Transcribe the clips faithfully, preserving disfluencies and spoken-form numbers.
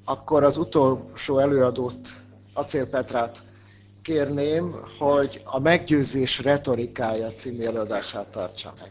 Akkor az utolsó előadót, Acél Petrát kérném, hogy a Meggyőzés retorikája című előadását tartsa meg.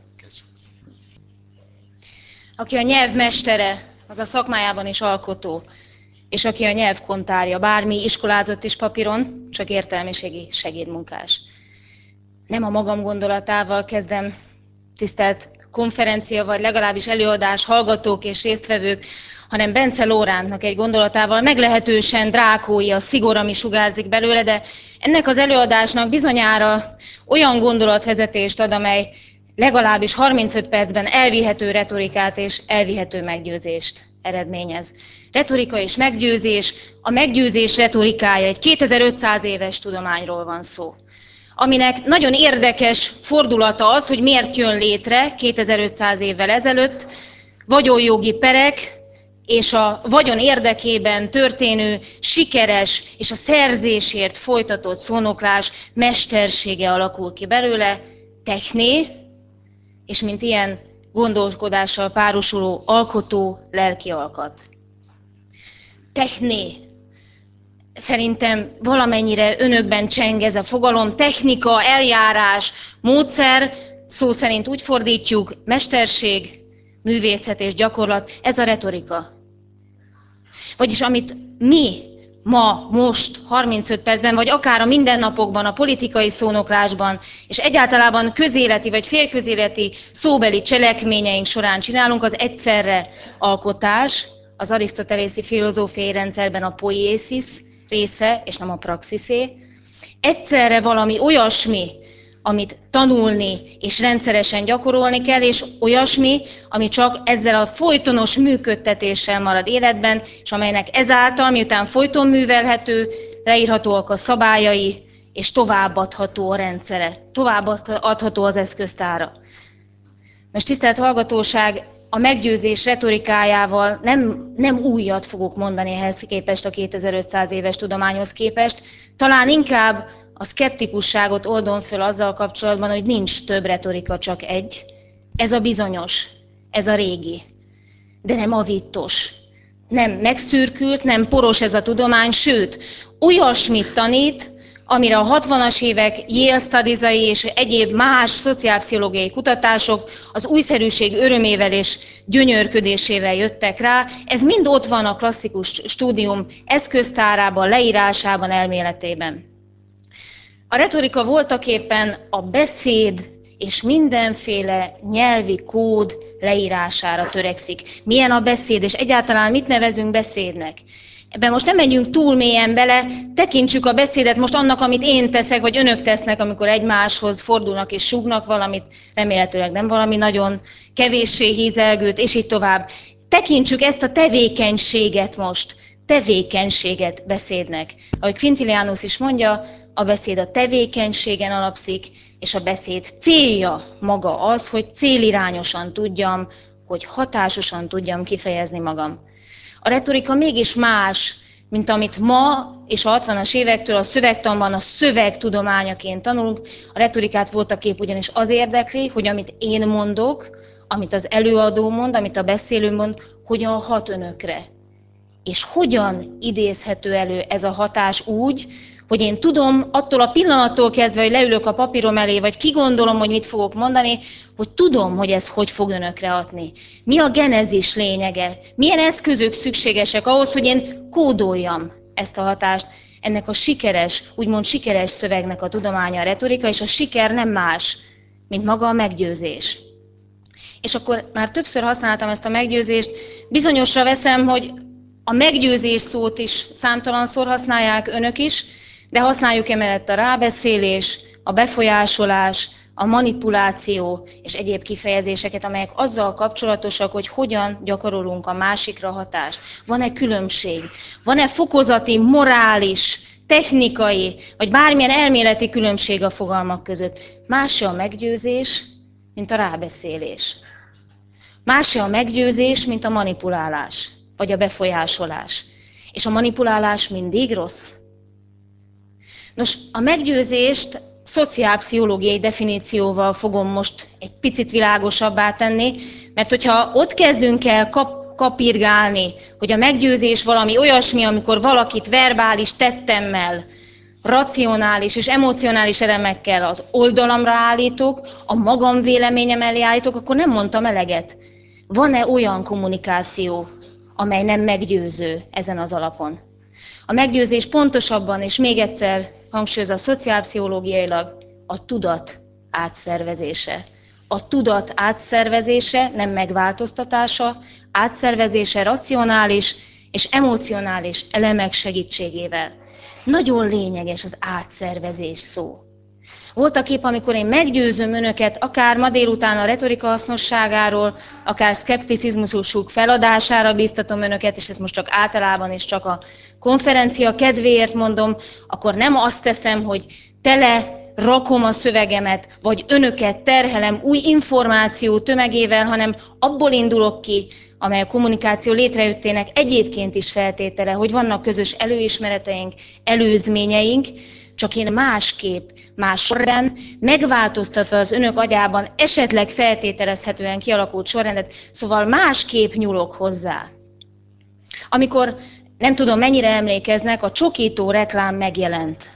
Aki a nyelv mestere, az a szakmájában is alkotó, és aki a nyelv kontárja, bármi iskolázott is papíron, csak értelmiségi segédmunkás. Nem a magam gondolatával kezdem, tisztelt konferencia, vagy legalábbis előadás, hallgatók és résztvevők, hanem Bence Lórántnak egy gondolatával, meglehetősen drákói a szigor, ami sugárzik belőle, de ennek az előadásnak bizonyára olyan gondolatvezetést ad, amely legalábbis harmincöt percben elvihető retorikát és elvihető meggyőzést eredményez. Retorika és meggyőzés, a meggyőzés retorikája, egy kétezer-ötszáz éves tudományról van szó, aminek nagyon érdekes fordulata az, hogy miért jön létre kétezer-ötszáz évvel ezelőtt vagyonjogi perek, és a vagyon érdekében történő sikeres és a szerzésért folytatott szónoklás mestersége alakul ki belőle, techné, és mint ilyen gondolkodással párosuló alkotó lelki alkat. Techné. Szerintem valamennyire önökben cseng ez a fogalom, technika, eljárás, módszer, szó szerint úgy fordítjuk, mesterség, művészet és gyakorlat, ez a retorika. Vagyis amit mi ma, most, harmincöt percben, vagy akár a mindennapokban, a politikai szónoklásban, és egyáltalában közéleti vagy félközéleti szóbeli cselekményeink során csinálunk, az egyszerre alkotás, az arisztotelészi filozófiai rendszerben a poiesis része, és nem a praxiszé. Egyszerre valami olyasmi, amit tanulni és rendszeresen gyakorolni kell, és olyasmi, ami csak ezzel a folytonos működtetéssel marad életben, és amelynek ezáltal, miután folyton művelhető, leírhatóak a szabályai, és továbbadható a rendszere, továbbadható az eszköztára. Most tisztelt hallgatóság, a meggyőzés retorikájával nem, nem újat fogok mondani ehhez képest, a kétezer-ötszáz éves tudományhoz képest, talán inkább a szkeptikusságot oldom föl azzal kapcsolatban, hogy nincs több retorika, csak egy. Ez a bizonyos, ez a régi, de nem avittos, nem megszürkült, nem poros ez a tudomány, sőt, olyasmit tanít, amire a hatvanas évek Yale Studies-ai és egyéb más szociálpszichológiai kutatások az újszerűség örömével és gyönyörködésével jöttek rá. Ez mind ott van a klasszikus stúdium eszköztárában, leírásában, elméletében. A retorika voltaképpen a beszéd és mindenféle nyelvi kód leírására törekszik. Milyen a beszéd, és egyáltalán mit nevezünk beszédnek? Ebben most nem megyünk túl mélyen bele, tekintsük a beszédet most annak, amit én teszek, vagy önök tesznek, amikor egymáshoz fordulnak és súgnak valamit, remélhetőleg nem valami nagyon kevéssé hízelgőt, és így tovább. Tekintsük ezt a tevékenységet most, tevékenységet beszédnek. Ahogy Quintilianus is mondja, a beszéd a tevékenységen alapszik, és a beszéd célja maga az, hogy célirányosan tudjam, hogy hatásosan tudjam kifejezni magam. A retorika mégis más, mint amit ma és a hatvanas évektől a szövegtanban a szövegtudományaként tanulunk. A retorikát voltaképp ugyanis az érdekli, hogy amit én mondok, amit az előadó mond, amit a beszélő mond, hogyan hat önökre. És hogyan idézhető elő ez a hatás úgy, hogy én tudom attól a pillanattól kezdve, hogy leülök a papírom elé, vagy kigondolom, hogy mit fogok mondani, hogy tudom, hogy ez hogy fog önökre hatni. Mi a genezis lényege? Milyen eszközök szükségesek ahhoz, hogy én kódoljam ezt a hatást? Ennek a sikeres, úgymond sikeres szövegnek a tudománya a retorika, és a siker nem más, mint maga a meggyőzés. És akkor már többször használtam ezt a meggyőzést, bizonyosra veszem, hogy a meggyőzés szót is számtalanszor használják önök is, de használjuk emellett a rábeszélés, a befolyásolás, a manipuláció és egyéb kifejezéseket, amelyek azzal kapcsolatosak, hogy hogyan gyakorolunk a másikra hatást. Van-e különbség? Van-e fokozati, morális, technikai, vagy bármilyen elméleti különbség a fogalmak között? Más a meggyőzés, mint a rábeszélés. Más a meggyőzés, mint a manipulálás, vagy a befolyásolás. És a manipulálás mindig rossz? Nos, a meggyőzést szociálpszichológiai definícióval fogom most egy picit világosabbá tenni, mert hogyha ott kezdünk el kap, kapirgálni, hogy a meggyőzés valami olyasmi, amikor valakit verbális tettemmel, racionális és emocionális elemekkel az oldalamra állítok, a magam véleményem elé állítok, akkor nem mondtam eleget. Van-e olyan kommunikáció, amely nem meggyőző ezen az alapon? A meggyőzés pontosabban, és még egyszer hangsúlyozza szociálpszichológiailag, a tudat átszervezése. A tudat átszervezése, nem megváltoztatása, átszervezése racionális és emocionális elemek segítségével. Nagyon lényeges az átszervezés szó. Voltak épp, amikor én meggyőzöm önöket, akár ma délután a retorika hasznosságáról, akár szkepticizmusuk feladására bíztatom önöket, és ezt most csak általában és csak a konferencia kedvéért mondom, akkor nem azt teszem, hogy tele rakom a szövegemet, vagy önöket terhelem új információ tömegével, hanem abból indulok ki, amely a kommunikáció létrejöttének egyébként is feltétele, hogy vannak közös előismereteink, előzményeink, csak én másképp, más sorrend, megváltoztatva az önök agyában esetleg feltételezhetően kialakult sorrendet, szóval másképp nyúlok hozzá. Amikor, nem tudom mennyire emlékeznek, a csokító reklám megjelent.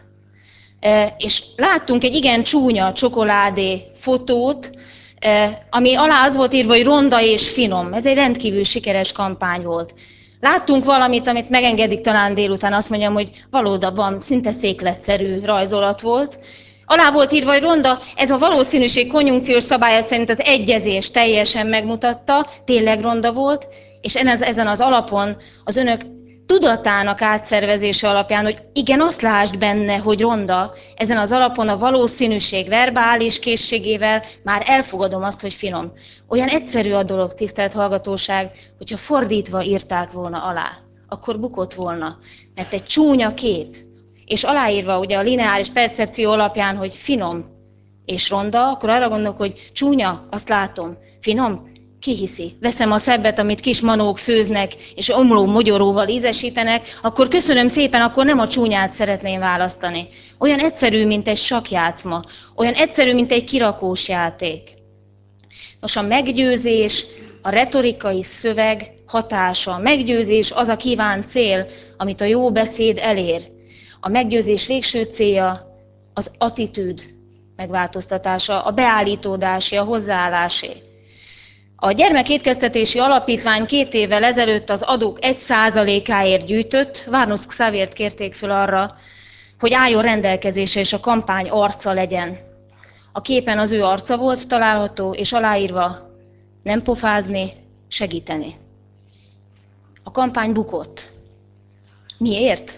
És láttunk egy igen csúnya csokoládé fotót, ami alá az volt írva, hogy ronda és finom. Ez egy rendkívül sikeres kampány volt. Láttunk valamit, amit megengedik talán délután, azt mondjam, hogy valóban szinte székletszerű rajzolat volt. Alá volt írva, hogy ronda, ez a valószínűség konjunkciós szabálya szerint az egyezés teljesen megmutatta, tényleg ronda volt, és ezen az alapon az önök tudatának átszervezése alapján, hogy igen, azt lásd benne, hogy ronda, ezen az alapon a valószínűség verbális készségével már elfogadom azt, hogy finom. Olyan egyszerű a dolog, tisztelt hallgatóság, hogyha fordítva írták volna alá, akkor bukott volna. Mert egy csúnya kép, és aláírva ugye a lineáris percepció alapján, hogy finom és ronda, akkor arra gondolok, hogy csúnya, azt látom, finom, ki hiszi? Veszem a szebbet, amit kis manók főznek, és omló mogyoróval ízesítenek, akkor köszönöm szépen, akkor nem a csúnyát szeretném választani. Olyan egyszerű, mint egy sakkjátszma, olyan egyszerű, mint egy kirakós játék. Nos, a meggyőzés, a retorikai szöveg hatása, a meggyőzés az a kívánt cél, amit a jó beszéd elér. A meggyőzés végső célja az attitűd megváltoztatása, a beállítódásé, a hozzáállásé. A Gyermekétkeztetési Alapítvány két évvel ezelőtt az adók egy százalékáért gyűjtött, Várnusz Xavért kérték föl arra, hogy álljon rendelkezésre és a kampány arca legyen. A képen az ő arca volt található, és aláírva nem pofázni, segíteni. A kampány bukott. Miért?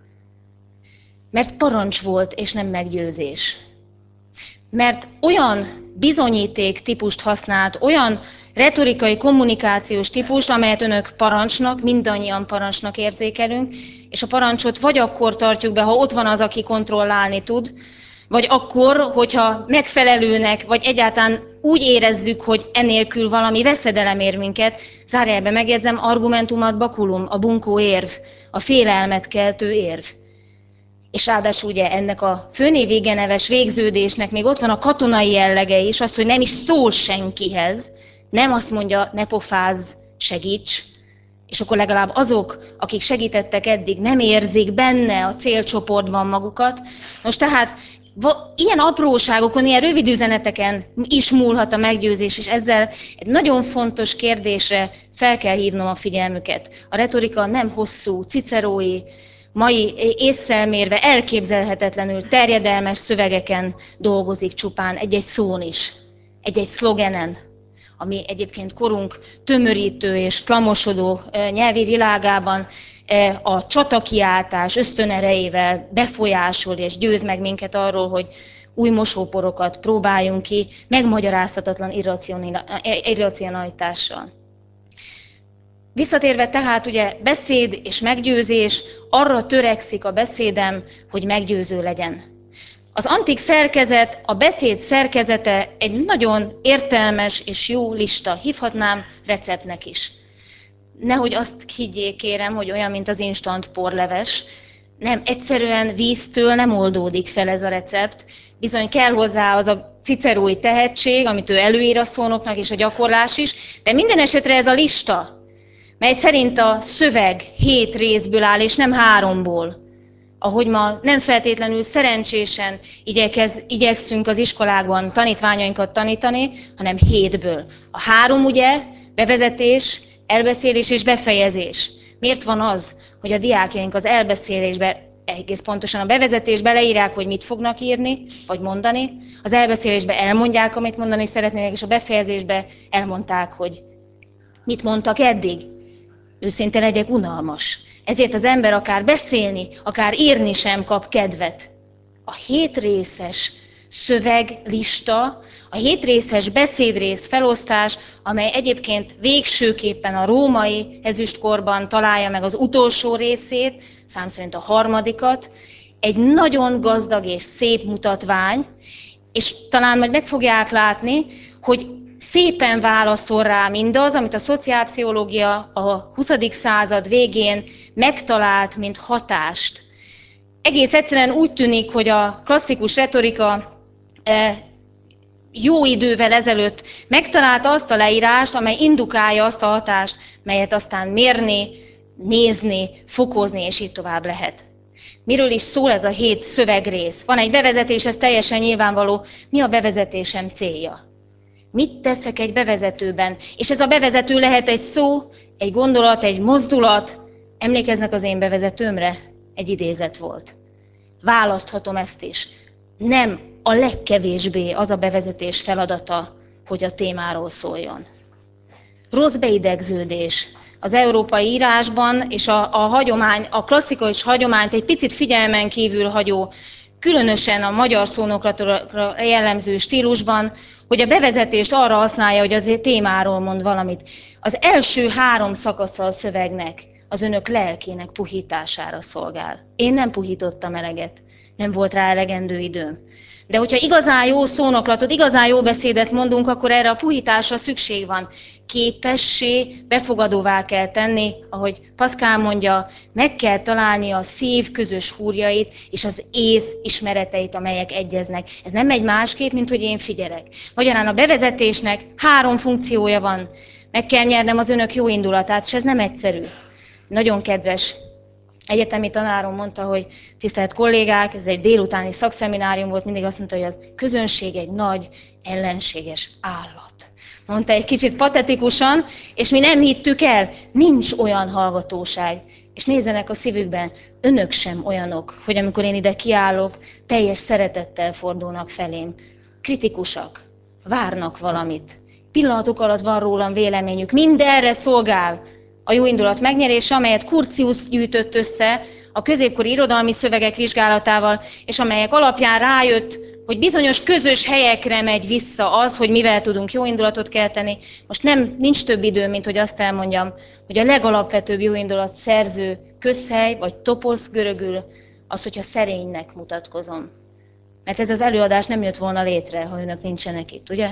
Mert parancs volt, és nem meggyőzés. Mert olyan bizonyíték típust használt, olyan retorikai kommunikációs típust, amelyet önök parancsnak, mindannyian parancsnak érzékelünk, és a parancsot vagy akkor tartjuk be, ha ott van az, aki kontrollálni tud, vagy akkor, hogyha megfelelőnek, vagy egyáltalán úgy érezzük, hogy enélkül valami veszedelem ér minket, zárójelben megjegyzem, argumentumat bakulum, a bunkó érv, a félelmet keltő érv. És ráadásul ugye ennek a főnév neves végződésnek még ott van a katonai jellege is, az, hogy nem is szól senkihez, nem azt mondja, ne pofázz, segíts, és akkor legalább azok, akik segítettek eddig, nem érzik benne a célcsoportban magukat. Nos, tehát ilyen apróságokon, ilyen rövid üzeneteken is múlhat a meggyőzés, és ezzel egy nagyon fontos kérdésre fel kell hívnom a figyelmüket. A retorika nem hosszú, cicerói, mai ésszel mérve elképzelhetetlenül terjedelmes szövegeken dolgozik csupán, egy-egy szón is, egy-egy szlogenen, ami egyébként korunk tömörítő és flamosodó nyelvi világában a csatakiáltás ösztönerejével befolyásol és győz meg minket arról, hogy új mosóporokat próbáljunk ki megmagyarázhatatlan irracionalitással. Visszatérve tehát, ugye beszéd és meggyőzés, arra törekszik a beszédem, hogy meggyőző legyen. Az antik szerkezet, a beszéd szerkezete egy nagyon értelmes és jó lista, hívhatnám receptnek is. Nehogy azt higgyék, kérem, hogy olyan, mint az instant porleves. Nem, egyszerűen víztől nem oldódik fel ez a recept. Bizony kell hozzá az a cicerói tehetség, amit ő előír a szónoknak, és a gyakorlás is, de minden esetre ez a lista, mely szerint a szöveg hét részből áll, és nem háromból, ahogy ma nem feltétlenül szerencsésen igyekez, igyekszünk az iskolákban tanítványainkat tanítani, hanem hétből. A három ugye, bevezetés, elbeszélés és befejezés. Miért van az, hogy a diákjaink az elbeszélésbe, egész pontosan a bevezetésbe leírják, hogy mit fognak írni, vagy mondani, az elbeszélésbe elmondják, amit mondani szeretnének, és a befejezésbe elmondták, hogy mit mondtak eddig. Őszintén legyek, unalmas. Ezért az ember akár beszélni, akár írni sem kap kedvet. A hétrészes szöveglista, a hétrészes beszédrész felosztás, amely egyébként végsőképpen a római ezüstkorban találja meg az utolsó részét, szám szerint a harmadikat, egy nagyon gazdag és szép mutatvány, és talán majd meg fogják látni, hogy szépen válaszol rá mindaz, amit a szociálpszichológia a huszadik század végén megtalált, mint hatást. Egész egyszerűen úgy tűnik, hogy a klasszikus retorika jó idővel ezelőtt megtalálta azt a leírást, amely indukálja azt a hatást, melyet aztán mérni, nézni, fokozni, és így tovább lehet. Miről is szól ez a hét szövegrész? Van egy bevezetés, ez teljesen nyilvánvaló. Mi a bevezetésem célja? Mit teszek egy bevezetőben? És ez a bevezető lehet egy szó, egy gondolat, egy mozdulat. Emlékeznek az én bevezetőmre? Egy idézet volt. Választhatom ezt is. Nem a legkevésbé az a bevezetés feladata, hogy a témáról szóljon. Rossz beidegződés. Az európai írásban és a, a hagyomány, a klasszikus hagyományt egy picit figyelmen kívül hagyó, különösen a magyar szónoklatra jellemző stílusban, hogy a bevezetést arra használja, hogy a témáról mond valamit. Az első három szakasza a szövegnek az önök lelkének puhítására szolgál. Én nem puhítottam eleget, nem volt rá elegendő időm. De hogyha igazán jó szónoklatot, igazán jó beszédet mondunk, akkor erre a puhításra szükség van. Képessé, befogadóvá kell tenni, ahogy Pascal mondja, meg kell találni a szív közös húrjait és az ész ismereteit, amelyek egyeznek. Ez nem egy másképp, mint hogy én figyelek. Magyarán a bevezetésnek három funkciója van. Meg kell nyernem az önök jó indulatát, és ez nem egyszerű. Nagyon kedves egyetemi tanárom mondta, hogy tisztelt kollégák, ez egy délutáni szakszeminárium volt, mindig azt mondta, hogy a közönség egy nagy, ellenséges állat. Mondta egy kicsit patetikusan, és mi nem hittük el, nincs olyan hallgatóság. És nézzenek a szívükben, önök sem olyanok, hogy amikor én ide kiállok, teljes szeretettel fordulnak felém. Kritikusak, várnak valamit. Pillanatok alatt van rólam véleményük, mindenre szolgál a jó indulat megnyerése, amelyet Curtius gyűjtött össze a középkori irodalmi szövegek vizsgálatával, és amelyek alapján rájött, hogy bizonyos közös helyekre megy vissza az, hogy mivel tudunk jó indulatot kelteni. Most nem, nincs több idő, mint hogy azt elmondjam, hogy a legalapvetőbb jó indulat szerző közhely, vagy toposz görögül, az, hogyha szerénynek mutatkozom. Mert ez az előadás nem jött volna létre, ha önök nincsenek itt, ugye?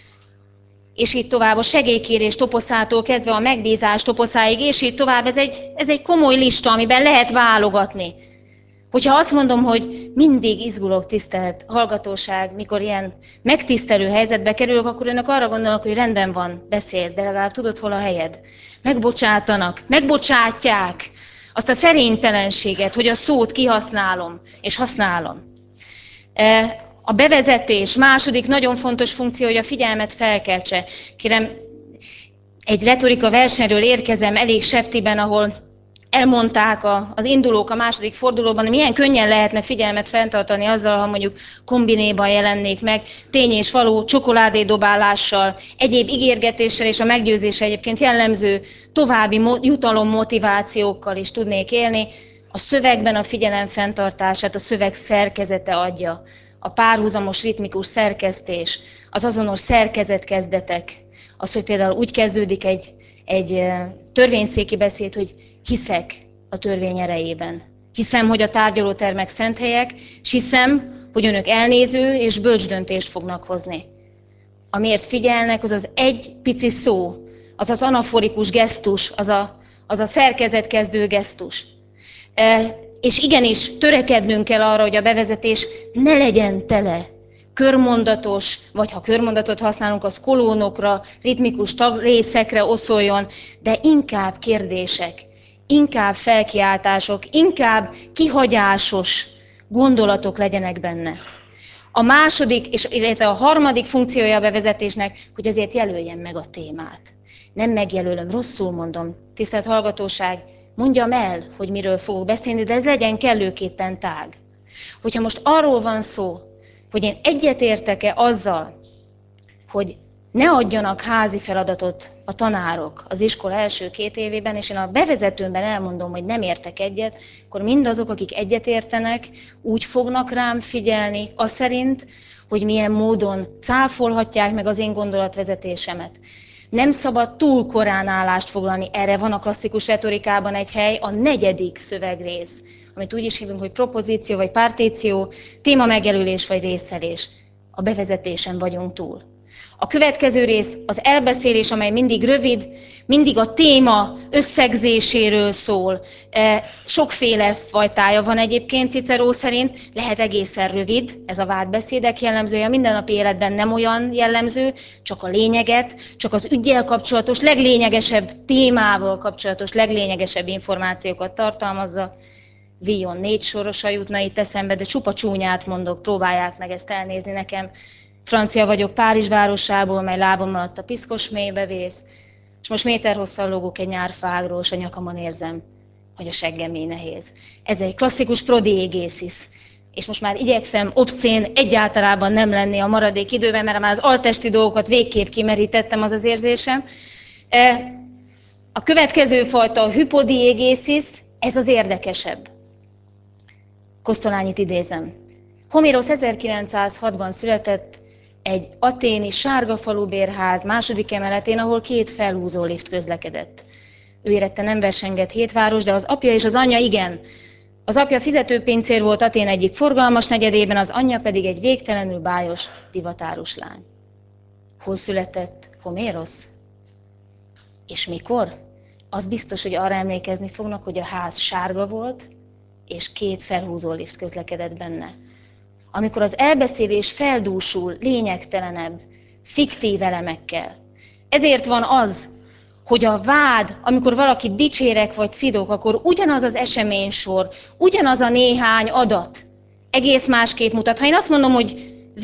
És így tovább, a segélykérés toposzától kezdve a megbízás toposzáig, és így tovább, ez egy, ez egy komoly lista, amiben lehet válogatni. Hogyha azt mondom, hogy mindig izgulok, tisztelt hallgatóság, mikor ilyen megtisztelő helyzetbe kerülök, akkor önök arra gondolnak, hogy rendben van, beszélsz, de legalább tudod, hol a helyed. Megbocsátanak, megbocsátják azt a szerénytelenséget, hogy a szót kihasználom, és használom. A bevezetés második nagyon fontos funkció, hogy a figyelmet felkeltse. Kérem, egy retorika versenyről érkezem elég septiben, ahol elmondták a, az indulók a második fordulóban, hogy milyen könnyen lehetne figyelmet fenntartani azzal, ha mondjuk kombinéban jelennék meg, tény és való csokoládédobálással, egyéb ígérgetéssel és a meggyőzése egyébként jellemző további jutalom motivációkkal is tudnék élni. A szövegben a figyelem fenntartását a szöveg szerkezete adja. A párhuzamos ritmikus szerkesztés, az azonos szerkezetkezdetek, az, hogy például úgy kezdődik egy, egy törvényszéki beszéd, hogy hiszek a törvény erejében. Hiszem, hogy a tárgyalótermek szent helyek, és hiszem, hogy önök elnéző és bölcs döntést fognak hozni. Amiért figyelnek, az az egy pici szó, az az anaforikus gesztus, az a, az a szerkezetkezdő gesztus. E, és igenis törekednünk kell arra, hogy a bevezetés ne legyen tele körmondatos, vagy ha körmondatot használunk, az kolónokra, ritmikus részekre oszoljon, de inkább kérdések, inkább felkiáltások, inkább kihagyásos gondolatok legyenek benne. A második, és illetve a harmadik funkciója a bevezetésnek, hogy azért jelöljem meg a témát. Nem megjelölöm, rosszul mondom, tisztelt hallgatóság, mondjam el, hogy miről fogok beszélni, de ez legyen kellőképpen tág. Hogyha most arról van szó, hogy én egyetértek-e azzal, hogy ne adjanak házi feladatot a tanárok az iskola első két évében, és én a bevezetőmben elmondom, hogy nem értek egyet, akkor mindazok, akik egyetértenek, úgy fognak rám figyelni, az szerint, hogy milyen módon cáfolhatják meg az én gondolatvezetésemet. Nem szabad túl korán állást foglalni, erre van a klasszikus retorikában egy hely, a negyedik szövegrész, amit úgy is hívunk, hogy propozíció vagy partíció, téma megjelölés vagy részelés. A bevezetésen vagyunk túl. A következő rész az elbeszélés, amely mindig rövid, mindig a téma összegzéséről szól. Sokféle fajtája van egyébként Cicero szerint, lehet egészen rövid, ez a vádbeszédek jellemzője, a mindennapi életben nem olyan jellemző, csak a lényeget, csak az üggyel kapcsolatos, leglényegesebb témával kapcsolatos, leglényegesebb információkat tartalmazza. Villon négy sorosa jutna itt eszembe, de csupa csúnyát mondok, próbálják meg ezt elnézni nekem. Francia vagyok Párizs városából, mely lábam alatt a piszkos mélybe vész, és most méterhosszal lógok egy nyárfágról, és a nyakamon érzem, hogy a seggem mély nehéz. Ez egy klasszikus prodiegesis. És most már igyekszem obszcén egyáltalában nem lenni a maradék időben, mert már az altesti dolgokat végképp kimerítettem, az az érzésem. A következő fajta, a hypodiegesis, ez az érdekesebb. Kosztolányit idézem. Homérosz ezerkilencszázhatban született egy athéni sárgafalu bérház második emeletén, ahol két felhúzó lift közlekedett. Ő érette nem versengett hét város, de az apja és az anyja igen. Az apja fizetőpincér volt Athén egyik forgalmas negyedében, az anyja pedig egy végtelenül bájos, divatárus lány. Hol született Homérosz? És mikor? Az biztos, hogy arra emlékezni fognak, hogy a ház sárga volt, és két felhúzó lift közlekedett benne. Amikor az elbeszélés feldúsul lényegtelenebb, fiktív elemekkel. Ezért van az, hogy a vád, amikor valaki dicsérek vagy szidok, akkor ugyanaz az eseménysor, ugyanaz a néhány adat egész másképp mutat. Ha én azt mondom, hogy V.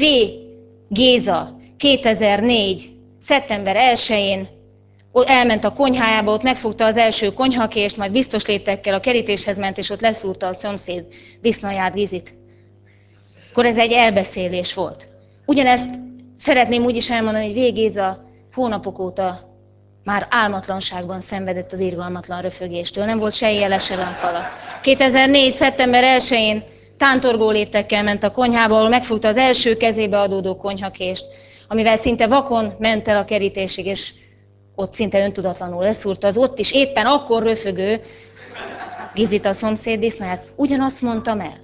Géza kétezer-négy. szeptember elsején elment a konyhájába, ott megfogta az első konyhakést, majd biztos léptekkel a kerítéshez ment, és ott leszúrta a szomszéd disznóját Gizit. Akkor ez egy elbeszélés volt. Ugyanezt szeretném úgy is elmondani, hogy V. Géza hónapok óta már álmatlanságban szenvedett az irgalmatlan röfögéstől. Nem volt se éjjel, se nappala. kétezer-négy. szeptember elsején tántorgó léptekkel ment a konyhába, ahol megfogta az első kezébe adódó konyhakést, amivel szinte vakon ment el a kerítésig, és ott szinte öntudatlanul leszúrta az ott is éppen akkor röfögő Gizit, a szomszéd disznóját. Ugyanazt mondtam el.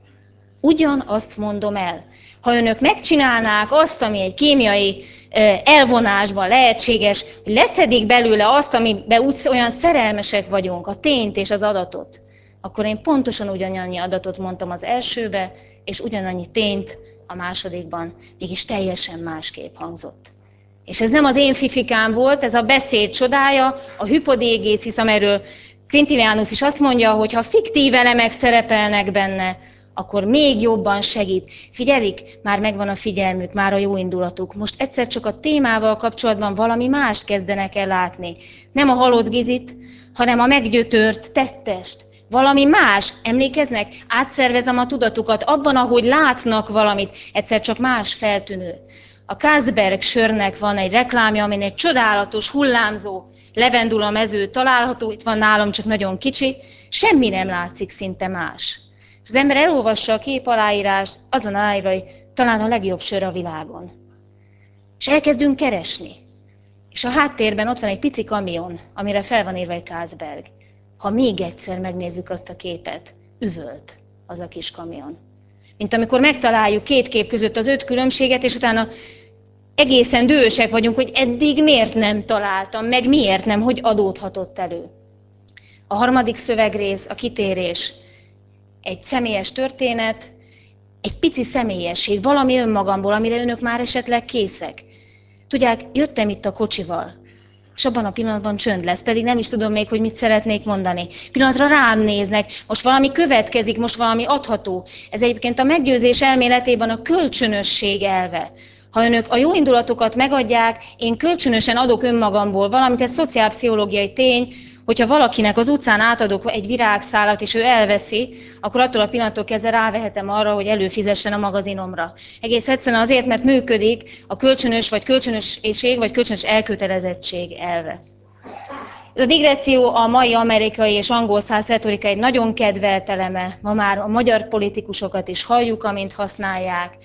Ugyanazt mondom el. Ha önök megcsinálnák azt, ami egy kémiai elvonásban lehetséges, hogy leszedik belőle azt, amiben úgy olyan szerelmesek vagyunk, a tényt és az adatot, akkor én pontosan ugyanannyi adatot mondtam az elsőbe, és ugyanannyi tényt a másodikban, mégis teljesen másképp hangzott. És ez nem az én fifikám volt, ez a beszéd csodája, a hypodiegesis, amelyről Quintilianus is azt mondja, hogy ha fiktív elemek szerepelnek benne, akkor még jobban segít. Figyelik, már megvan a figyelmük, már a jó indulatuk. Most egyszer csak a témával kapcsolatban valami mást kezdenek el látni. Nem a halott Gizit, hanem a meggyötört tettest. Valami más, emlékeznek? Átszervezem a tudatukat abban, ahogy látnak valamit, egyszer csak más feltűnő. A Carlsberg sörnek van egy reklámja, amin egy csodálatos, hullámzó levendula mező található, itt van nálam, csak nagyon kicsi, semmi nem látszik szinte más. Az ember elolvassa a kép aláírást, azon aláírva, hogy talán a legjobb sör a világon. És elkezdünk keresni. És a háttérben ott van egy pici kamion, amire fel van írva egy Carlsberg. Ha még egyszer megnézzük azt a képet, üvölt az a kis kamion. Mint amikor megtaláljuk két kép között az öt különbséget, és utána egészen dühösek vagyunk, hogy eddig miért nem találtam, meg miért nem, hogy adódhatott elő. A harmadik szövegrész, a kitérés, egy személyes történet, egy pici személyesség, valami önmagamból, amire önök már esetleg készek. Tudják, jöttem itt a kocsival, és abban a pillanatban csönd lesz, pedig nem is tudom még, hogy mit szeretnék mondani. Pillanatra rám néznek, most valami következik, most valami adható. Ez egyébként a meggyőzés elméletében a kölcsönösség elve. Ha önök a jó indulatokat megadják, én kölcsönösen adok önmagamból valamit, ez szociálpszichológiai tény, hogyha valakinek az utcán átadok egy virágszálat, és ő elveszi, akkor attól a pillanattól kezdve rávehetem arra, hogy előfizessen a magazinomra. Egész egyszerűen azért, mert működik a kölcsönös vagy kölcsönösség, vagy kölcsönös elkötelezettség elve. Ez a digresszió a mai amerikai és angol száz retorika egy nagyon kedvelt eleme. Ma már a magyar politikusokat is halljuk, amint használják.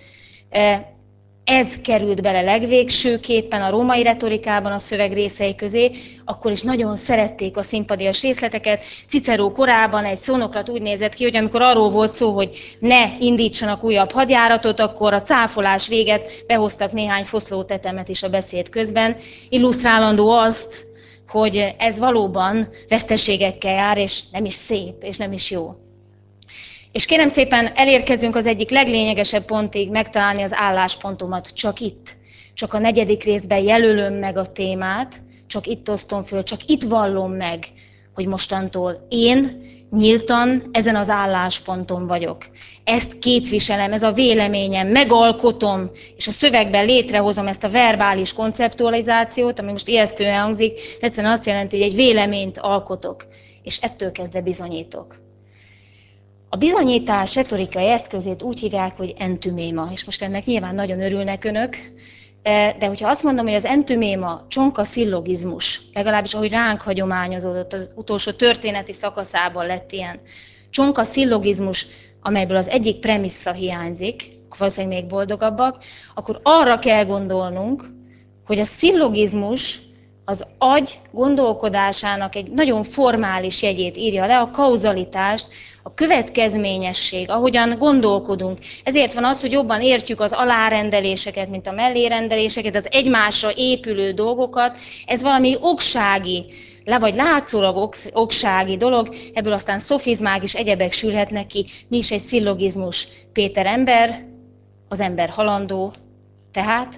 Ez került bele legvégsőképpen a római retorikában a szöveg részei közé, akkor is nagyon szerették a szimpadias részleteket. Cicero korában egy szónoklat úgy nézett ki, hogy amikor arról volt szó, hogy ne indítsanak újabb hadjáratot, akkor a cáfolás véget behoztak néhány foszlótetemet is a beszéd közben, illusztrálandó azt, hogy ez valóban veszteségekkel jár, és nem is szép, és nem is jó. És kérem szépen, elérkezünk az egyik leglényegesebb pontig, megtalálni az álláspontomat csak itt. Csak a negyedik részben jelölöm meg a témát, csak itt osztom föl, csak itt vallom meg, hogy mostantól én nyíltan ezen az állásponton vagyok. Ezt képviselem, ez a véleményem, megalkotom, és a szövegben létrehozom ezt a verbális konceptualizációt, ami most ijesztően hangzik, egyszerűen azt jelenti, hogy egy véleményt alkotok, és ettől kezdve bizonyítok. A bizonyítás retorikai eszközét úgy hívják, hogy entüméma, és most ennek nyilván nagyon örülnek önök, de hogyha azt mondom, hogy az entüméma csonka szillogizmus, legalábbis ahogy ránk hagyományozódott, az utolsó történeti szakaszában lett ilyen csonka szillogizmus, amelyből az egyik premissza hiányzik, valószínűleg még boldogabbak, akkor arra kell gondolnunk, hogy a szillogizmus az agy gondolkodásának egy nagyon formális jegyét írja le, a kauzalitást, a következményesség, ahogyan gondolkodunk. Ezért van az, hogy jobban értjük az alárendeléseket, mint a mellérendeléseket, az egymásra épülő dolgokat. Ez valami oksági, le vagy látszólag oksági dolog, ebből aztán szofizmák és egyebek sülhetnek ki. Mi is egy szillogizmus? Péter ember, az ember halandó, tehát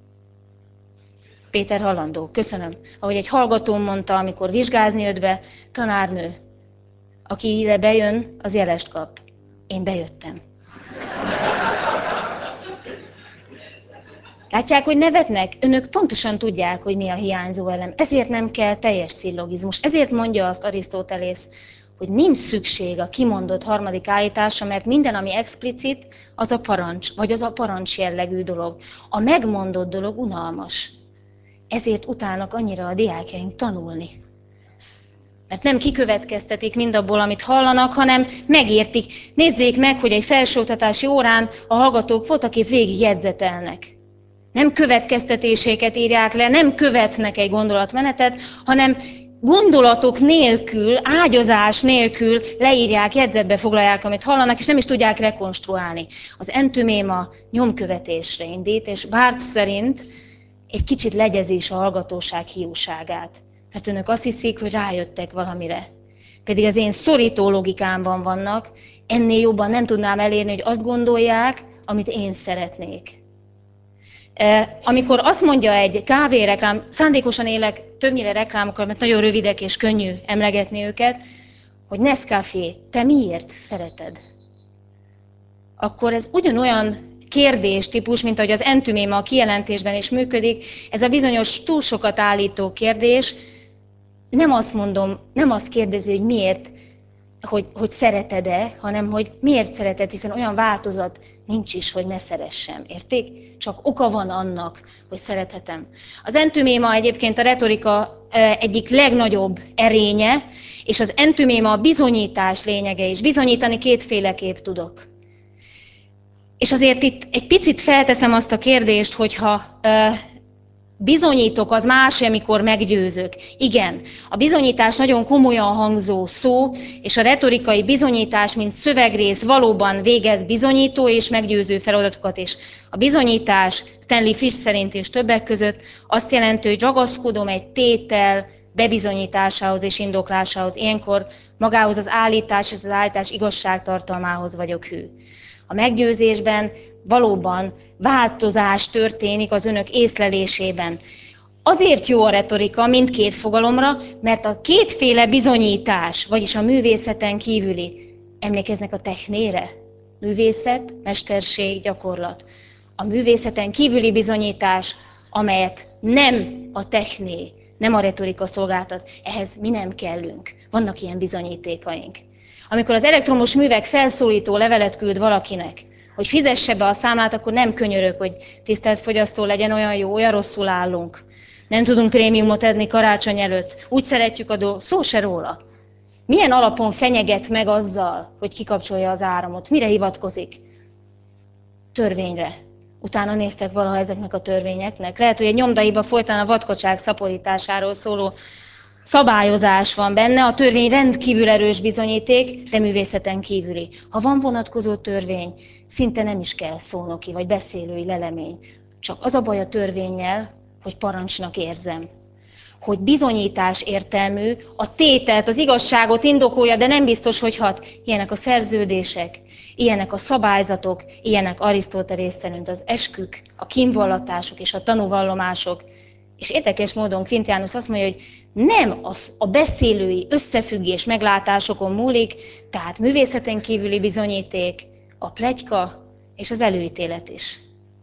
Péter halandó. Köszönöm. Ahogy egy hallgatóm mondta, amikor vizsgázni jött be, tanárnő, aki ide bejön, az jelest kap. Én bejöttem. Látják, hogy nevetnek? Önök pontosan tudják, hogy mi a hiányzó elem. Ezért nem kell teljes szillogizmus. Ezért mondja azt Arisztotelész, hogy nincs szükség a kimondott harmadik állításra, mert minden, ami explicit, az a parancs, vagy az a parancs jellegű dolog. A megmondott dolog unalmas. Ezért utálnak annyira a diákjaink tanulni. Mert nem kikövetkeztetik mindabból, amit hallanak, hanem megértik. Nézzék meg, hogy egy felsőoktatási órán a hallgatók voltaképp végig jegyzetelnek. Nem következtetéseket írják le, nem követnek egy gondolatmenetet, hanem gondolatok nélkül, ágyazás nélkül leírják, jegyzetbe foglalják, amit hallanak, és nem is tudják rekonstruálni. Az entüméma nyomkövetésre indít, és Barth szerint egy kicsit legyezi is a hallgatóság hiúságát. Mert önök azt hiszik, hogy rájöttek valamire. Pedig az én szorító logikámban vannak, ennél jobban nem tudnám elérni, hogy azt gondolják, amit én szeretnék. Amikor azt mondja egy kávéreklám, szándékosan élek többnyire reklámokkal, mert nagyon rövidek és könnyű emlegetni őket, hogy Nescafé, te miért szereted? Akkor ez ugyanolyan kérdéstípus, mint ahogy az entüméma a kijelentésben is működik, ez a bizonyos túl sokat állító kérdés, nem azt mondom, nem azt kérdezi, hogy miért, hogy, hogy szereted-e, hanem hogy miért szereted, hiszen olyan változat nincs is, hogy ne szeressem. Érték? Csak oka van annak, hogy szerethetem. Az entüméma egyébként a retorika egyik legnagyobb erénye, és az entüméma a bizonyítás lényege is. Bizonyítani kétféleképp tudok. És azért itt egy picit felteszem azt a kérdést, hogyha bizonyítok, az más, amikor meggyőzök. Igen, a bizonyítás nagyon komolyan hangzó szó, és a retorikai bizonyítás, mint szövegrész valóban végez bizonyító és meggyőző feladatokat is. A bizonyítás Stanley Fish szerint és többek között azt jelenti, hogy ragaszkodom egy tétel bebizonyításához és indoklásához. Ilyenkor magához az állítás és az állítás igazságtartalmához vagyok hű. A meggyőzésben valóban változás történik az önök észlelésében. Azért jó a retorika mindkét fogalomra, mert a kétféle bizonyítás, vagyis a művészeten kívüli, emlékeznek a technére? Művészet, mesterség, gyakorlat. A művészeten kívüli bizonyítás, amelyet nem a techné, nem a retorika szolgáltat, ehhez mi nem kellünk. Vannak ilyen bizonyítékaink. Amikor az elektromos művek felszólító levelet küld valakinek, hogy fizesse be a számlát, akkor nem könyörög, hogy tisztelt fogyasztó, legyen olyan jó, olyan rosszul állunk. Nem tudunk prémiumot adni karácsony előtt, úgy szeretjük a dolgot, szó se róla. Milyen alapon fenyeget meg azzal, hogy kikapcsolja az áramot? Mire hivatkozik? Törvényre. Utána néztek valaha ezeknek a törvényeknek. Lehet, hogy egy nyomdaiba folytán a vadkocság szaporításáról szóló szabályozás van benne, a törvény rendkívül erős bizonyíték, de művészeten kívüli. Ha van vonatkozó törvény, szinte nem is kell szónoki vagy beszélői lelemény. Csak az a baj a törvénnyel, hogy parancsnak érzem. Hogy bizonyítás értelmű, a tételt, az igazságot indokolja, de nem biztos, hogy hat. Ilyenek a szerződések, ilyenek a szabályzatok, ilyenek Arisztotelész szerint az eskük, a kínvallatások és a tanúvallomások. És érdekes módon Quintianus azt mondja, hogy nem az a beszélői összefüggés meglátásokon múlik, tehát művészeten kívüli bizonyíték, a pletyka és az előítélet is.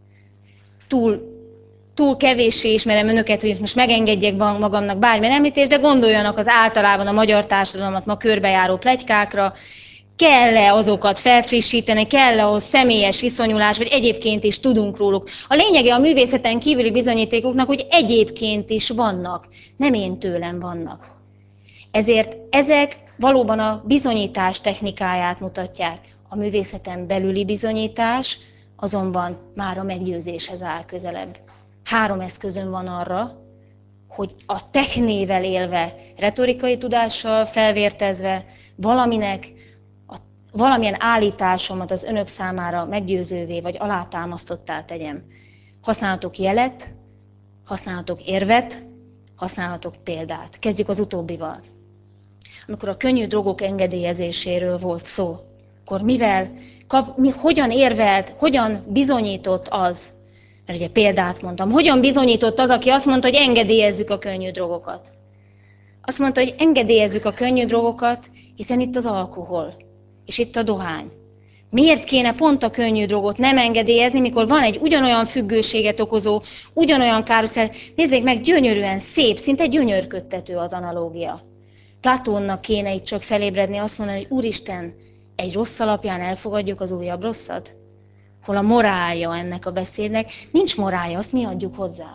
Túl, túl kevéssé ismerem önöket, hogy most megengedjek magamnak bármilyen említést, de gondoljanak az általában a magyar társadalmat ma körbejáró pletykákra, kell-e azokat felfrissíteni, kell-e ahhoz személyes viszonyulás, vagy egyébként is tudunk róluk. A lényege a művészeten kívüli bizonyítékoknak, hogy egyébként is vannak, nem én tőlem vannak. Ezért ezek valóban a bizonyítás technikáját mutatják. A művészeten belüli bizonyítás azonban már a meggyőzéshez áll közelebb. Három eszközön van arra, hogy a technével élve, retorikai tudással felvértezve, valaminek valamilyen állításomat az önök számára meggyőzővé vagy alátámasztottá tegyem. Használhatok jelet, használhatok érvet, használhatok példát. Kezdjük az utóbbival. Amikor a könnyű drogok engedélyezéséről volt szó, akkor mivel, kap, mi, hogyan érvelt, hogyan bizonyított az, mert ugye példát mondtam, hogyan bizonyított az, aki azt mondta, hogy engedélyezzük a könnyű drogokat? Azt mondta, hogy engedélyezzük a könnyű drogokat, hiszen itt az alkohol. És itt a dohány. Miért kéne pont a könnyű drogot nem engedélyezni, mikor van egy ugyanolyan függőséget okozó, ugyanolyan károsszer? Nézzék meg, gyönyörűen szép, szinte gyönyörködtető az analógia. Platónnak kéne itt csak felébredni, azt mondani, hogy Úristen, egy rossz alapján elfogadjuk az újabb rosszat? Hol a morálja ennek a beszédnek? Nincs morálja, azt mi adjuk hozzá.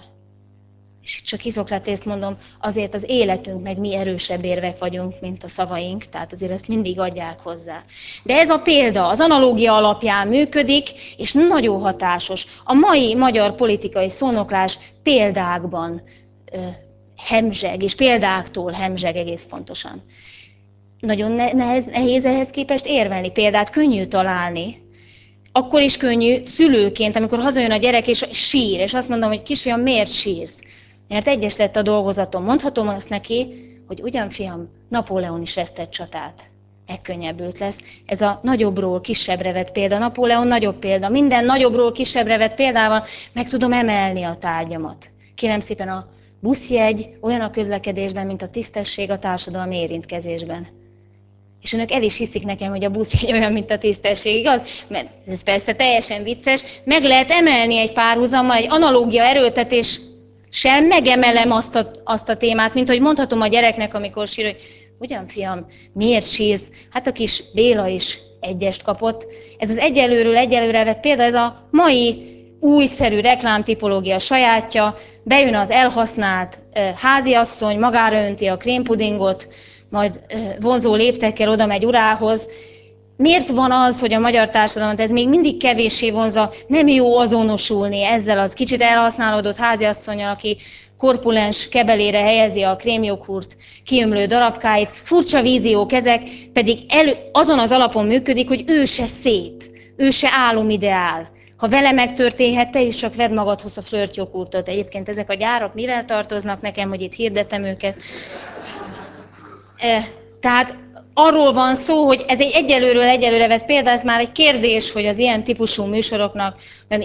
És csak Izokratészt mondom, azért az életünk meg mi erősebb érvek vagyunk, mint a szavaink, tehát azért ezt mindig adják hozzá. De ez a példa az analógia alapján működik, és nagyon hatásos. A mai magyar politikai szónoklás példákban ö, hemzseg, és példáktól hemzseg egész pontosan. Nagyon nehez, nehéz ehhez képest érvelni, példát könnyű találni. Akkor is könnyű szülőként, amikor hazajön a gyerek és sír, és azt mondom, hogy kisfiam, miért sírsz? Mert egyes lett a dolgozatom. Mondhatom azt neki, hogy ugyan fiam, Napóleon is vesztett csatát. Megkönnyebbült lesz. Ez a nagyobbról kisebbre vett példa. Napóleon nagyobb példa. Minden nagyobbról kisebbre vett példával meg tudom emelni a tárgyamat. Kérem szépen, a buszjegy olyan a közlekedésben, mint a tisztesség a társadalmi érintkezésben. És önök el is hiszik nekem, hogy a buszjegy olyan, mint a tisztesség, igaz? Mert ez persze teljesen vicces. Meg lehet emelni egy párhuzammal, egy analógia erőltetés sem megemelem azt a, azt a témát, mint hogy mondhatom a gyereknek, amikor sír, hogy ugyan fiam, miért sírsz? Hát a kis Béla is egyest kapott. Ez az egyelőről egyelőre vett példa, ez a mai újszerű reklámtipológia sajátja, bejön az elhasznált eh, háziasszony, magára önti a krémpudingot, majd eh, vonzó léptekkel oda megy urához. Miért van az, hogy a magyar társadalmat ez még mindig kevéssé vonza, nem jó azonosulni ezzel az kicsit elhasználódott háziasszonnyal, aki korpulens kebelére helyezi a krémjoghurt kiömlő darabkáit, furcsa víziók ezek, pedig elő, azon az alapon működik, hogy ő se szép, ő se álomideál. Ha vele megtörténhet, te is csak vedd magadhoz a flörtjoghurtot. Egyébként ezek a gyárak mivel tartoznak nekem, hogy itt hirdetem őket? E, tehát arról van szó, hogy ez egy egyelőről egyelőre vett példa, ez már egy kérdés, hogy az ilyen típusú műsoroknak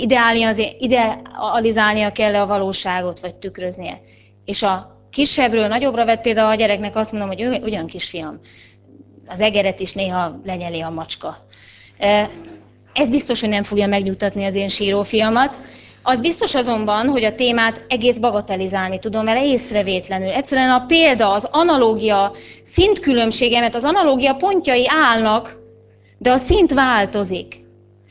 idealizálnia kell a valóságot, vagy tükröznie. És a kisebbről nagyobbra vett példa, a gyereknek azt mondom, hogy ugyan kisfiam, az egeret is néha lenyeli a macska. Ez biztos, hogy nem fogja megnyugtatni az én sírófiamat. Az biztos azonban, hogy a témát egész bagatelizálni tudom vele észrevétlenül. Egyszerűen a példa, az analógia szintkülönbsége, mert az analógia pontjai állnak, de a szint változik.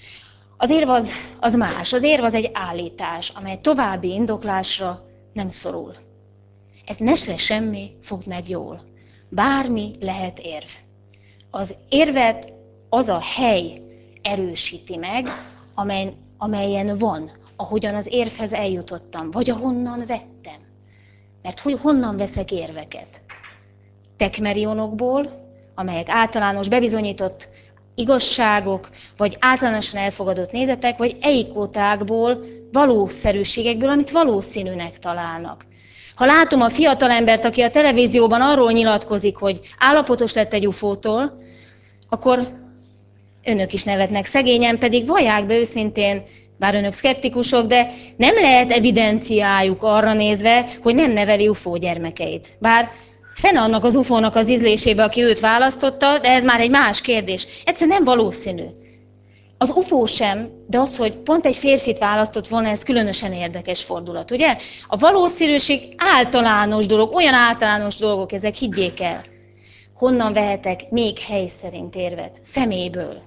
Az érv az, az más. Az érv az egy állítás, amely további indoklásra nem szorul. Ez ne se semmi fog meg jól. Bármi lehet érv. Az érvet az a hely erősíti meg, amely, amelyen van, ahogyan az érvhez eljutottam, vagy ahonnan vettem. Mert hogy honnan veszek érveket? Tekmerionokból, amelyek általános bebizonyított igazságok, vagy általánosan elfogadott nézetek, vagy eikótákból, valószerűségekből, amit valószínűnek találnak. Ha látom a fiatalembert, aki a televízióban arról nyilatkozik, hogy állapotos lett egy ufótól, akkor önök is nevetnek, szegényen pedig vallják be őszintén, bár önök szkeptikusok, de nem lehet evidenciájuk arra nézve, hogy nem neveli ufó gyermekeit. Bár fenn annak az ufónak az ízlésébe, aki őt választotta, de ez már egy más kérdés. Egyszerűen nem valószínű. Az ufó sem, de az, hogy pont egy férfit választott volna, ez különösen érdekes fordulat, ugye? A valószínűség általános dolog, olyan általános dolgok ezek, higgyék el. Honnan vehetek még hely szerint érvet? Személyből.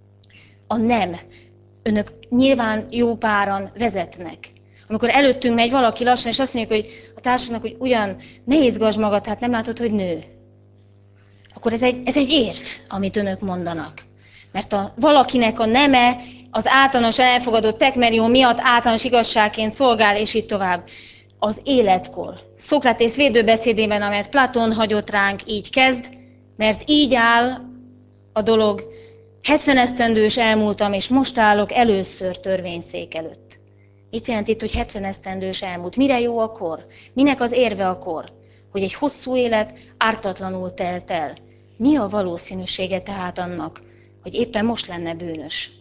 A nem. Önök nyilván jó páran vezetnek. Amikor előttünk megy valaki lassan, és azt mondjuk, hogy a társadnak, hogy ugyan ne izgasd magad, hát nem látod, hogy nő. Akkor ez egy, ez egy érv, amit önök mondanak. Mert a, valakinek a neme az általános elfogadott tekmerió miatt általános igazságként szolgál, és így tovább. Az életkor. Szokratész védőbeszédében, amelyet Platón hagyott ránk, így kezd, mert így áll a dolog. hetven esztendős elmúltam, és most állok először törvényszék előtt. Mit jelent itt, hogy hetven esztendős elmúlt? Mire jó a kor? Minek az érve a kor? Hogy egy hosszú élet ártatlanul telt el. Mi a valószínűsége tehát annak, hogy éppen most lenne bűnös?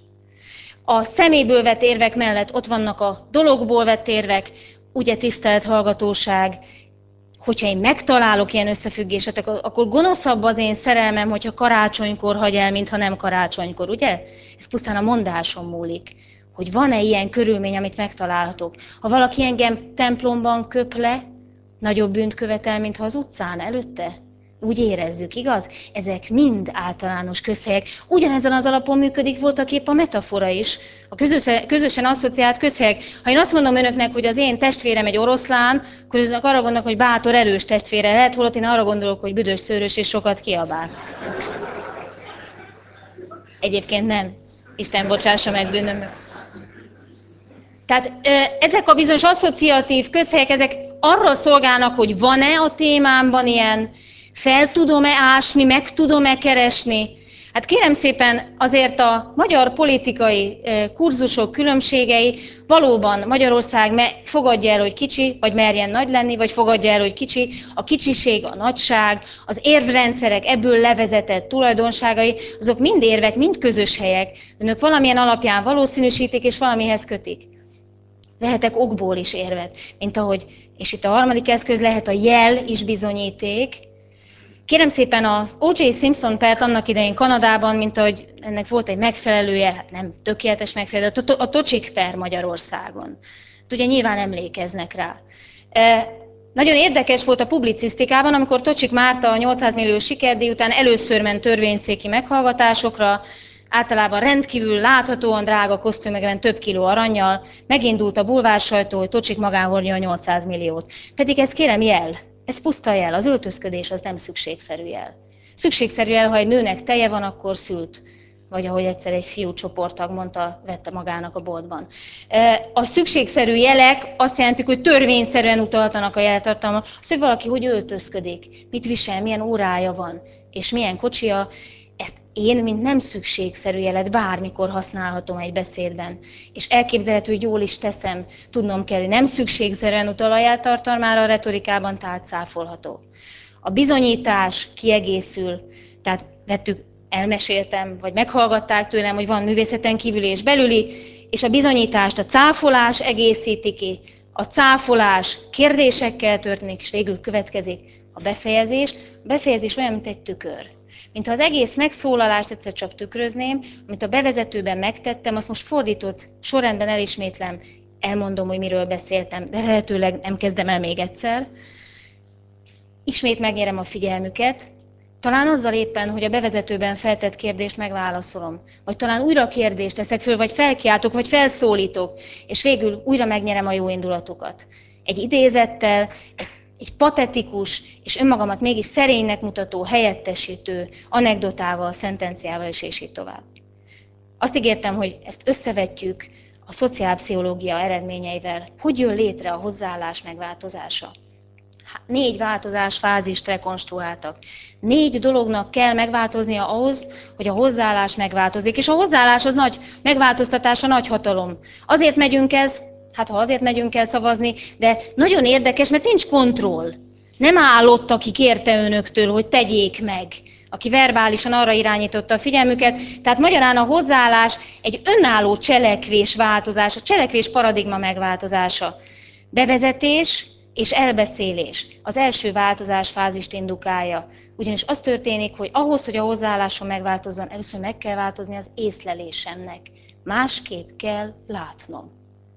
A személyből vett érvek mellett ott vannak a dologból vett érvek, ugye tisztelt hallgatóság, hogyha én megtalálok ilyen összefüggéseket, akkor gonoszabb az én szerelmem, hogyha karácsonykor hagy el, mintha nem karácsonykor, ugye? Ez pusztán a mondáson múlik, hogy van-e ilyen körülmény, amit megtalálhatok. Ha valaki engem templomban köp le, nagyobb bűnt követel, mintha az utcán előtte? Úgy érezzük, igaz? Ezek mind általános közhelyek. Ugyanezen az alapon működik voltaképp a metafora is. A közösen, közösen asszociált közhelyek. Ha én azt mondom önöknek, hogy az én testvérem egy oroszlán, akkor önök arra gondolnak, hogy bátor, erős testvére lehet, holott én arra gondolok, hogy büdös, szőrös és sokat kiabál. Egyébként nem. Isten bocsássa meg bűnöm. Tehát ezek a bizonyos asszociatív közhelyek, ezek arra szolgálnak, hogy van-e a témámban ilyen, fel tudom-e ásni, meg tudom-e keresni. Hát kérem szépen, azért a magyar politikai kurzusok különbségei valóban Magyarország fogadja el, hogy kicsi, vagy merjen nagy lenni, vagy fogadja el, hogy kicsi. A kicsiség, a nagyság, az érvrendszerek, ebből levezetett tulajdonságai, azok mind érvek, mind közös helyek. Önök valamilyen alapján valószínűsítik, és valamihez kötik. Vehetek okból is érvet, mint ahogy, és itt a harmadik eszköz lehet a jel is bizonyíték. Kérem szépen, az o jé Simpson pert annak idején Kanadában, mint ahogy ennek volt egy megfelelője, hát nem tökéletes megfelelő, a Tocsik per Magyarországon. Hát ugye nyilván emlékeznek rá. E, nagyon érdekes volt a publicisztikában, amikor Tocsik Márta a nyolcszáz millió sikerdíj után először ment törvényszéki meghallgatásokra, általában rendkívül láthatóan drága kosztümekben több kiló arannyal, megindult a bulvársajtó, hogy Tocsik magán hordja a nyolcszáz milliót. Pedig ez kérem jel, ez puszta jel, az öltözködés az nem szükségszerű jel. Szükségszerű jel, ha egy nőnek teje van, akkor szült. Vagy ahogy egyszer egy fiú csoporttag mondta, vette magának a boltban. A szükségszerű jelek azt jelentik, hogy törvényszerűen utaltanak a jeltartalma, az, hogy valaki hogy öltözködik, mit visel, milyen órája van, és milyen kocsia. Ezt én, mint nem szükségszerű jelet bármikor használhatom egy beszédben. És elképzelhető, hogy jól is teszem, tudnom kell, hogy nem szükségszerűen utal a jeltartalmára, a retorikában tálcáfolható. A bizonyítás kiegészül, tehát vettük, elmeséltem, vagy meghallgatták tőlem, hogy van művészeten kívüli és belüli, és a bizonyítást a cáfolás egészíti ki, a cáfolás kérdésekkel történik, és végül következik a befejezés. A befejezés olyan, mint egy tükör. Mintha az egész megszólalást egyszer csak tükrözném, amit a bevezetőben megtettem, azt most fordított sorrendben elismétlem, elmondom, hogy miről beszéltem, de lehetőleg nem kezdem el még egyszer. Ismét megnyerem a figyelmüket, talán azzal éppen, hogy a bevezetőben feltett kérdést megválaszolom, vagy talán újra kérdést teszek föl, vagy felkiáltok, vagy felszólítok, és végül újra megnyerem a jó indulatokat. Egy idézettel, egy, egy patetikus, és önmagamat mégis szerénynek mutató, helyettesítő anekdotával, szentenciával, és, és így tovább. Azt ígértem, hogy ezt összevetjük a szociálpszichológia eredményeivel, hogy jön létre a hozzáállás megváltozása. Négy változás fázist rekonstruáltak. Négy dolognak kell megváltoznia ahhoz, hogy a hozzáállás megváltozik. És a hozzáállás az nagy megváltoztatása, nagy hatalom. Azért megyünk el, hát ha azért megyünk el szavazni, de nagyon érdekes, mert nincs kontroll. Nem állott, aki kérte önöktől, hogy tegyék meg, aki verbálisan arra irányította a figyelmüket. Tehát magyarán a hozzáállás egy önálló cselekvés változása, cselekvés paradigma megváltozása. Bevezetés és elbeszélés az első változás fázist indukálja. Ugyanis az történik, hogy ahhoz, hogy a hozzáállásom megváltozzon, először meg kell változni az észlelésemnek. Másképp kell látnom.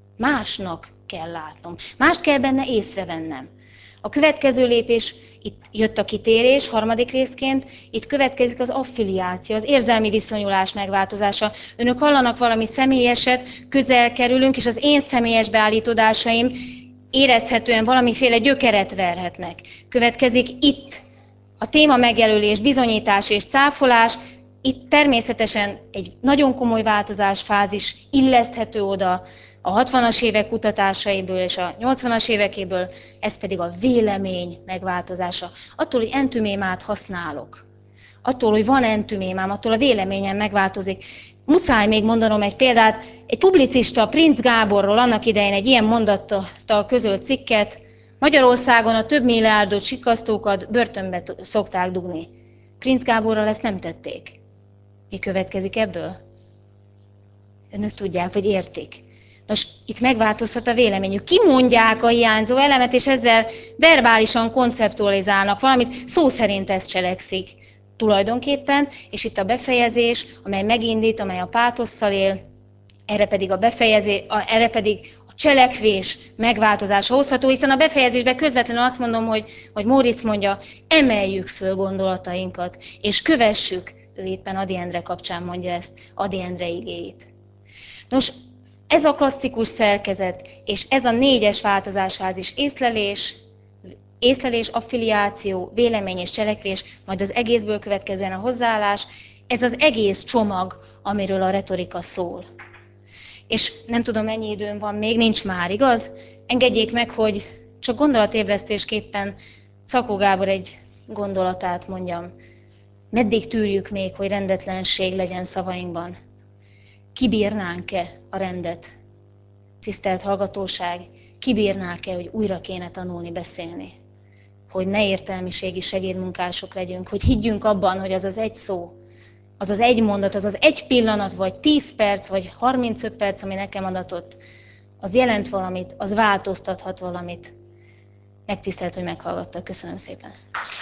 Másnak kell látnom. Mást kell benne észrevennem. A következő lépés, itt jött a kitérés, harmadik részként, itt következik az affiliáció, az érzelmi viszonyulás megváltozása. Önök hallanak valami személyeset, közel kerülünk, és az én személyes beállítódásaim érezhetően valamiféle gyökeret verhetnek. Következik itt a téma megjelölés, bizonyítás és cáfolás. Itt természetesen egy nagyon komoly változásfázis illeszthető oda a hatvanas évek kutatásaiból és a nyolcvanas évekéből, ez pedig a vélemény megváltozása. Attól, hogy entümémát használok, attól, hogy van entümémám, attól a véleményem megváltozik. Muszáj még mondanom egy példát, egy publicista, Princ Gáborról annak idején egy ilyen mondattal közölt cikket, Magyarországon a több milliárdos sikasztókat börtönbe szokták dugni. Princ Gáborral ezt nem tették. Mi következik ebből? Önök tudják, vagy értik. Nos, itt megváltozhat a véleményük. Kimondják a hiányzó elemet, és ezzel verbálisan konceptualizálnak valamit, szó szerint ez cselekszik. Tulajdonképpen, és itt a befejezés, amely megindít, amely a pátosszal él, erre pedig a befejezés, erre pedig a cselekvés megváltozása hozható, hiszen a befejezésben közvetlenül azt mondom, hogy, hogy Móricz mondja, emeljük föl gondolatainkat, és kövessük, ő éppen Ady Endre kapcsán mondja ezt, Ady Endre igéit. Nos, ez a klasszikus szerkezet, és ez a négyes változásfázis, észlelés, észlelés, affiliáció, vélemény és cselekvés, majd az egészből következzen a hozzáállás, ez az egész csomag, amiről a retorika szól. És nem tudom, mennyi időm van még, nincs már, igaz? Engedjék meg, hogy csak gondolatébresztésképpen Szakó Gábor egy gondolatát mondjam. Meddig tűrjük még, hogy rendetlenség legyen szavainkban? Kibírnánk-e a rendet? Tisztelt hallgatóság, kibírnák-e, hogy újra kéne tanulni beszélni? Hogy ne értelmiségi segédmunkások legyünk, hogy higgyünk abban, hogy az az egy szó, az az egy mondat, az az egy pillanat, vagy tíz perc, vagy harmincöt perc, ami nekem adatott, az jelent valamit, az változtathat valamit. Megtisztelt, hogy meghallgattak. Köszönöm szépen.